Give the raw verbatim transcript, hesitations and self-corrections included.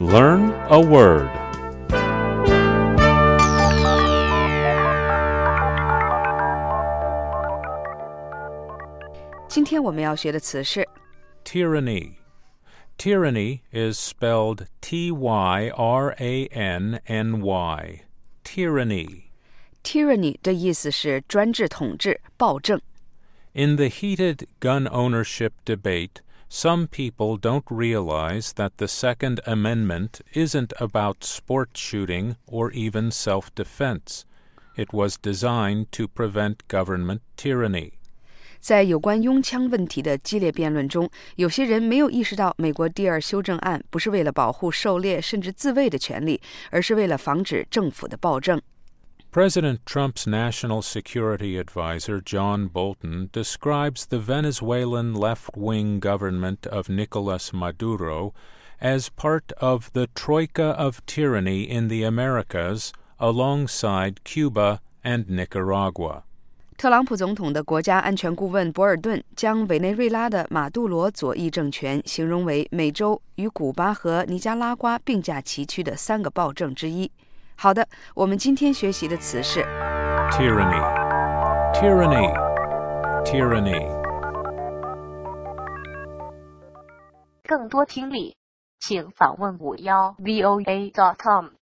Learn a word. Tyranny. 今天我们要学的词是 Tyranny. Tyranny is spelled T Y R A N N Y. Tyranny. Tyranny 的意思是专制统治、暴政。 In the heated gun ownership debate, some people don't realize that the Second Amendment isn't about sport shooting or even self-defense. It was designed to prevent government tyranny. 在有关拥枪问题的激烈辩论中，有些人没有意识到美国第二修正案不是为了保护狩猎甚至自卫的权利，而是为了防止政府的暴政。 President Trump's National Security Advisor John Bolton describes the Venezuelan left-wing government of Nicolas Maduro as part of the troika of tyranny in the Americas alongside Cuba and Nicaragua. 特朗普总统的国家安全顾问博尔顿将委内瑞拉的马杜罗左翼政权形容为美洲与古巴和尼加拉瓜并驾齐驱的三个暴政之一。好的，我们今天学习的词是 Tyranny, tyranny, tyranny. 更多听力，请访问五幺 V O A dot com。